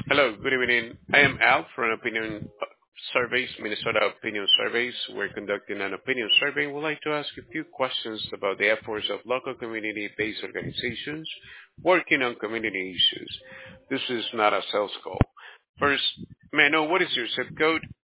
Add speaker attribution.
Speaker 1: Hello, good evening. I am Al from Minnesota Opinion Surveys. We're conducting an opinion survey. We'd like to ask a few questions about the efforts of local community-based organizations working on community issues. This is not a sales call. First, may I know what is your zip code?